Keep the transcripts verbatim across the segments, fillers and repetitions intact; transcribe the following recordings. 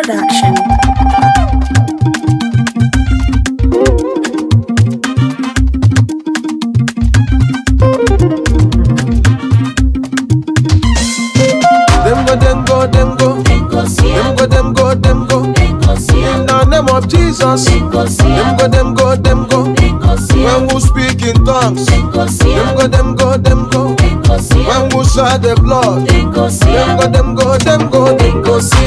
Production. Them go, them go, them go. Them go, them go, them go. In the name of Jesus. Them go, them go, them go. When we speak in tongues. Them go, them go, them go. When we shed the blood. Them go, them go, them go. Them go, see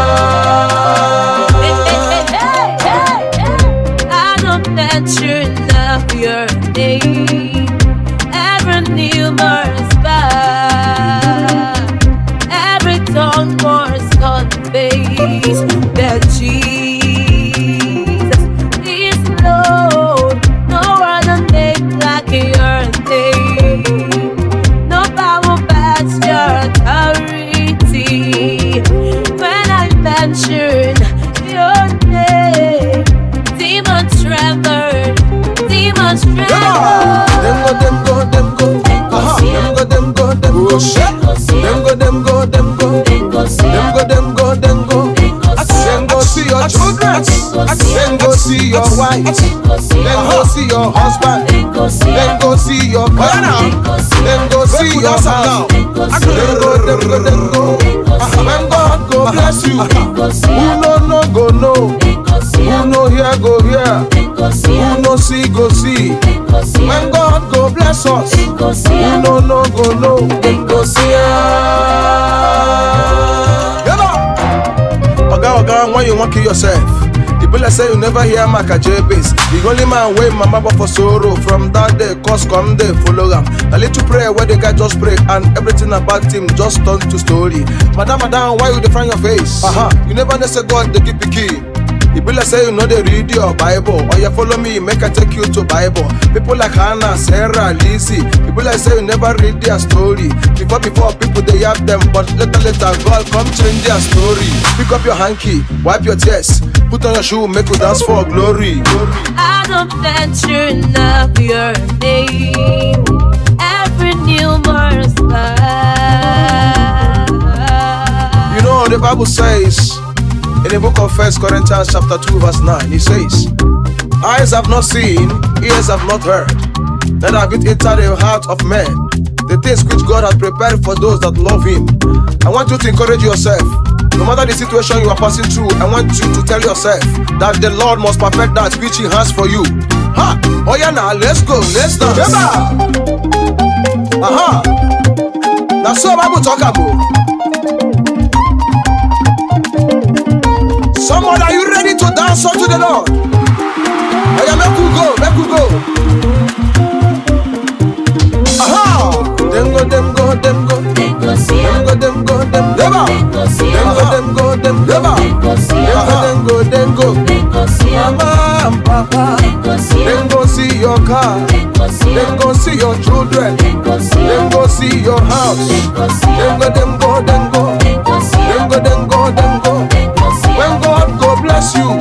I don't venture love your name. Every new must bow. Every tongue must confess that Jesus is Lord. No other name like your name. No power past your authority. When I mention your name, demons tremble, demons tremble. Them go, them go, them go. Uh-huh. Them go, them go, them go. Them go, them go, them go. Them go, them go, them go. Then go see your children. Then go see your wife. Then go see your husband. Then go see your partner. Then go see your house. Then go, them go, them go. When God go bless you, who no no go no. Who no hear go hear. Who no see go see. When God go bless us, who no no go no. Then go see Oga, Oga, why you want to kill yourself? The bullet say you never hear Maka J-Bass. The only man way mama but for sorrow. From that day, cause come day, follow him. A little prayer where the guy just pray. And everything about him just turn to story. Madam, madam, why you define your face? Uh-huh. You never know say God, they keep the key. The bullet say you know they read your Bible. Or you follow me, make I take you to Bible. People like Hannah, Sarah, Lizzie. The bullet say you never read their story. Before, before people they have them. But later, later, God come change their story. Pick up your hanky, wipe your tears. Put on your shoe, make you dance for glory. I don't venture love your name. Every new must bow. You know the Bible says in the book of First Corinthians chapter two verse nine, it says, eyes have not seen, ears have not heard, neither have it entered the heart of man, the things which God has prepared for those that love Him. I want you to encourage yourself. No matter the situation you are passing through, I want you to tell yourself that the Lord must perfect that which He has for you. Ha! Oh yeah, now let's go, let's dance. Aha! Now so Bible talk about. Someone, are you ready to dance unto the Lord? Oh yeah, make you go, make you go. Aha! Them go, them go, them go. Them go, them go, them go. Them go, them go, them go. Them go, them go, them go. Mama and Papa. Them go see your car. Them go see your children. Them go see your house. Them go, them go, them go. Them go, them go, them go. When God go bless you,